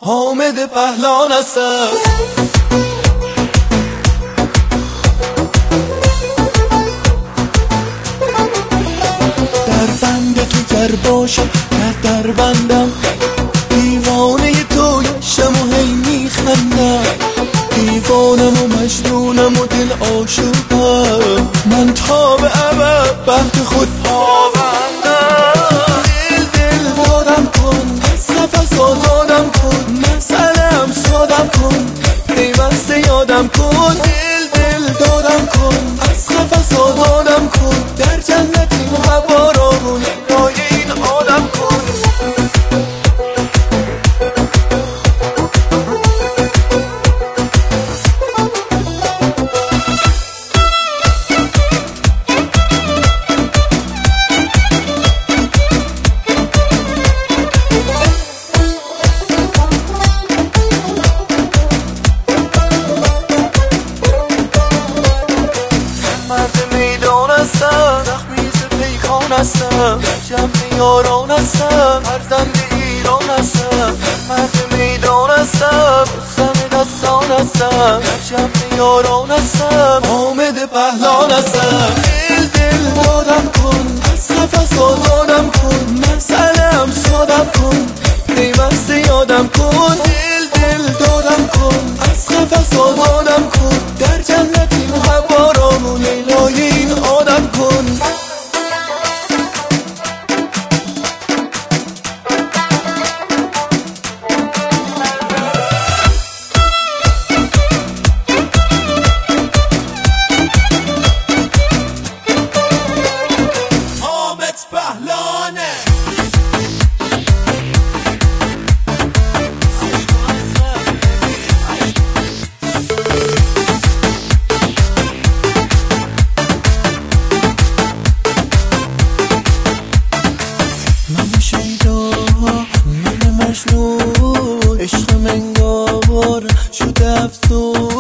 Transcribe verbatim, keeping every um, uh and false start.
حامد پهلان هستم. در بند تو گر باشم نه در بندم، دیوانه توی شم و هی میخندم، دیوانم و مجنونم و دل عاشقم، من تا به ابد بهت خود پابندم. دل دل دادم کن، از نفس آزادم کن، مسئله‌ام سادم کن، پیوسته یادم کن. دل دل دادم کن، از نفس آزادم کن، در جنت این هوا را لای این آدم کن. مرد میدان هستم، زخمی ز پیکان هستم، در جمع یاران هستم، فرزند ایران هستم. مرد میدان هستم، رستم دستان هستم، در جمع یاران هستم، حامد پهلان هستم. دل دل دادم کن، از نفس آزادم کن، مسئله‌ام سادم کن، پیوسته یادم کن. دل دل دادم کن، از نفس آزادم کن، در جنت این هوا را لیلای این آدم کن. حامد پهلانه عشق منگار شده افسون.